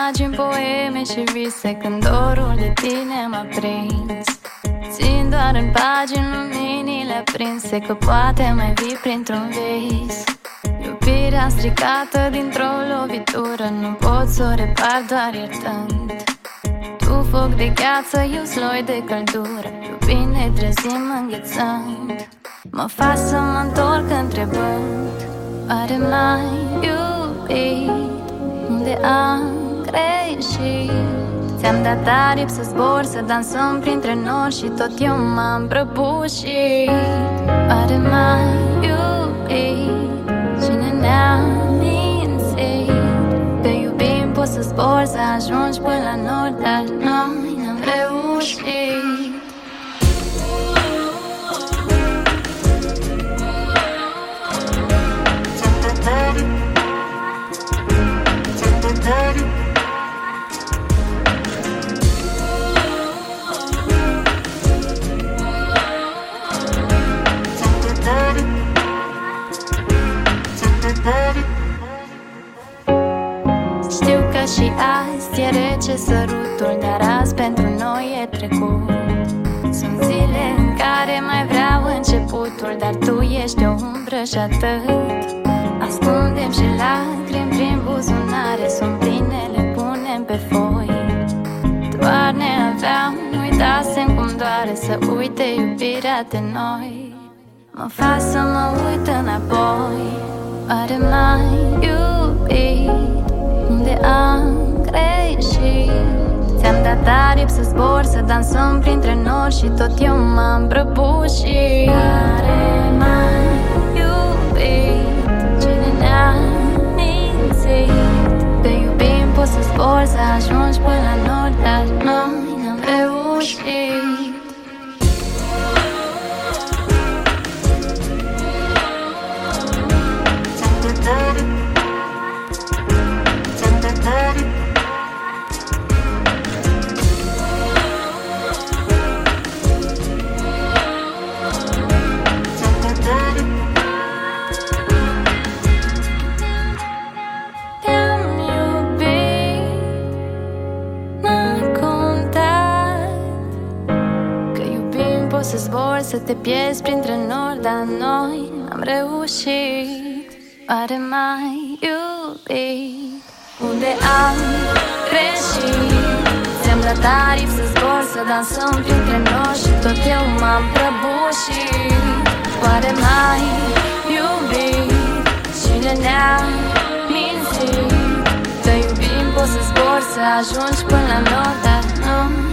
imagini, poeme și vise, când dorul de tine m-a prins. Țin doar în pagini luminile aprinse, că poate mai vii printr-un vis. Iubirea stricată dintr-o lovitură, nu pot să o repar doar iertând. Tu foc de gheață, eu sloi de căldură, iubind ne trezim înghețând. Mă fac să mă întorc întrebând, oare m-ai iubit? Unde am greșit? Ți-am dat aripi să zbor, să dansăm printre nori și tot eu m-am prăbușit. Oare m-ai iubit? Cine ne-a mințit? Că iubim poți să zbori, să ajungi până la nord, dar noi n-am reușit. Știu că și azi e rece sărutul, dar azi pentru noi e trecut. Sunt zile în care mai vreau începutul, dar tu ești o umbră și atât. Ascundem și lacrimi prin buzunare, sunt pline, le punem pe foi. Doar ne aveam, uitasem cum doare să uite iubirea de noi. Mă fac să mă uit înapoi, oare m-ai iubit? Unde am greșit? Ți-am dat aripi să zbor, să dansăm printre nori și tot eu m-am prăbușit. Oare m-ai iubit? Cine ne-a mințit? Că iubim poți să zbori, să ajungi până la nord, dar noi n-am reușit. Să zbor, să te pierzi printre nori, dar noi am reușit. Oare m-ai iubit? Unde am greșit? Ți-am dat aripi să zbor, să dansăm printre nori și tot eu m-am prăbușit. Oare m-ai iubit? Cine ne-a mințit? Că iubim poți să zbor, să ajungi până la nord, dar noi